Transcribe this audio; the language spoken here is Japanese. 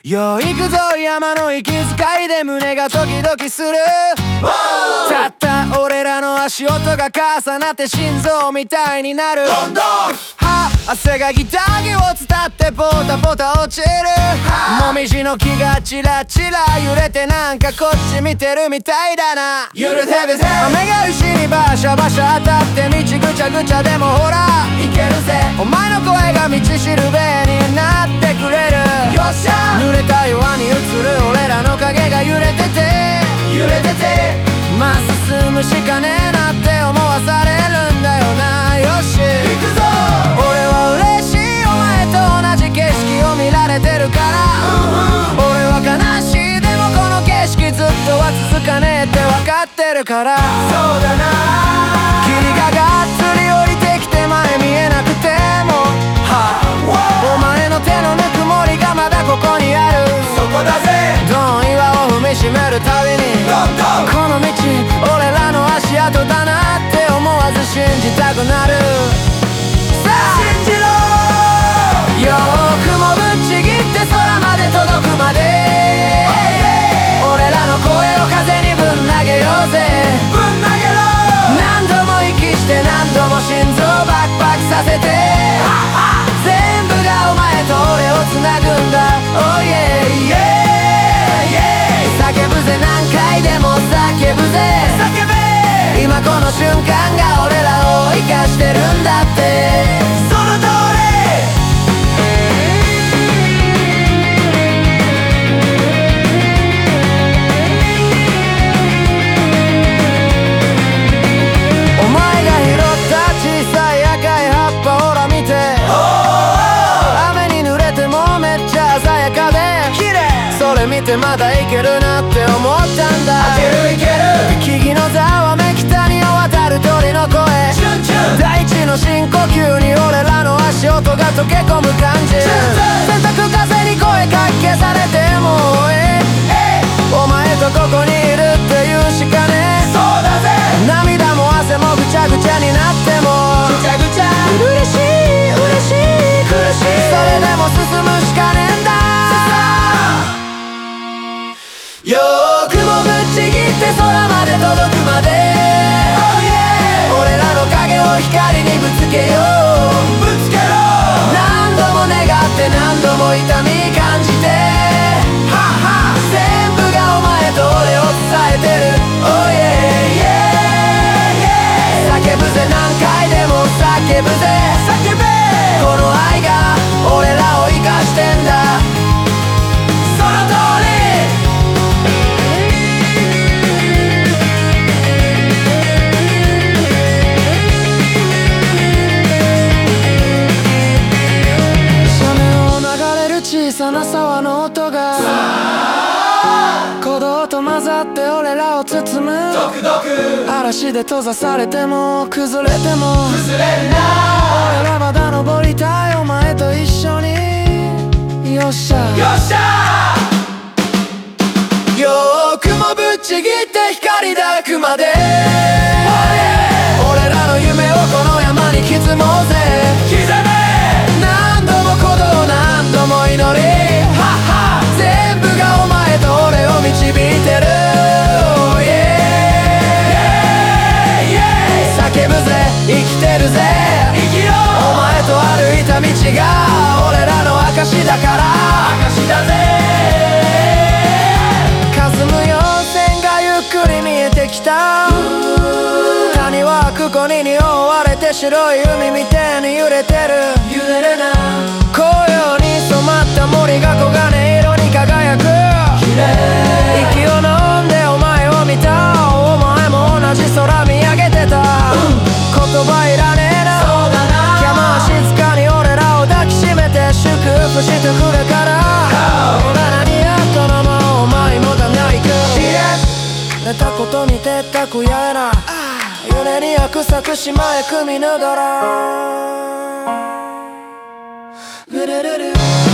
よ行くぞ山の息遣いで胸がドキドキする。たった俺らの足音が重なって心臓みたいになる。どんどん汗がギター着を伝ってポタポタ落ちる。もみじの木がチラチラ揺れてなんかこっち見てるみたいだな。揺れてるぜ。雨が石にバシャバシャ当たって道ぐちゃぐちゃでもほらいけるぜ。お前の声が道しるべになってくれる。よっしゃ。濡れた岩に映る俺らの影が揺れてて揺れてて、まっ進むしかねえなって思わされるんだよな。よし行くぞ。俺は嬉しいお前と同じ景色を見られてるから、俺は悲しいでもこの景色ずっとは続かねえって分かってるから。そうだな。霧ががっつり降りてきて前見えなくても、お前の手のぬくもりがまだここにある。そこだぜ。どん岩を踏みしめるたびにこの道俺らの足跡だなって思わず信じたくなる。さあ信じろ。よーくもぶっちぎって空まで届くまで、俺らの声を風にぶん投げようぜ。ぶん投げろ。何度も息して何度も心臓バクバクさせて、全部がお前と俺をつなぐんだ。Oh yeah yeah yeah、 叫ぶぜ何回でも叫ぶぜ。叫べ。今この瞬間が俺らを生かしてるんだって。その通り。お前が拾った小さい赤い葉っぱほら見て、雨に濡れてもめっちゃ鮮やかで綺麗。それ見てまだいけるなって思ったんだ。いけるいける。木々のざわめき谷を渡る鳥の声、大地の深呼吸に俺らの足音が溶け込む感じ。洗濯風に声かき消されてもお前とここにいるっていうしかねえ。そうだぜ。涙も汗もぐちゃぐちゃになってもぐちゃぐちゃ嬉しい嬉しい苦しい、それでも進むしかねえんだ。よーくもぶっちぎって空まで届くまで、俺らの影を光にぶつけよう。ぶつけろ。何度も願って何度も痛み感じて、全部がお前と俺を伝えてる。Oh yeah yeah yeah、 叫ぶぜ何回でも叫ぶぜ。叫べ。この愛が俺らを生かしてんだ。その通り。小さな沢の音が鼓動と混ざって俺らを包む。嵐で閉ざされても崩れても崩れるな。俺らまだ登りたいお前と一緒に。よっしゃよっしゃ。よーくもぶっちぎって光抱くまで、俺らの夢をこの山に刻もうぜ。刻め。何度も鼓動何度も祈り、全部がお前と俺を導いてる。Oh yeah yeah、 叫ぶぜ生きてるぜ生きろ。お前と歩いた道が俺らの証だから証だぜ。霞む陽線がゆっくり見えてきた。谷はここに覆われて白い海みたいに揺れてる。揺れるな。紅葉に染まった森が黄金色に輝く。綺麗。息を飲んでお前を見た。お前も同じ空見上げてた。言葉いらねえな。そうだな。キャマ静かに俺らを抱きしめて祝福してくれから。俺らにやったのもお前もだないか。寝たことにてったくやえな。揺れに約束しまえ組ぬだら。ルルルル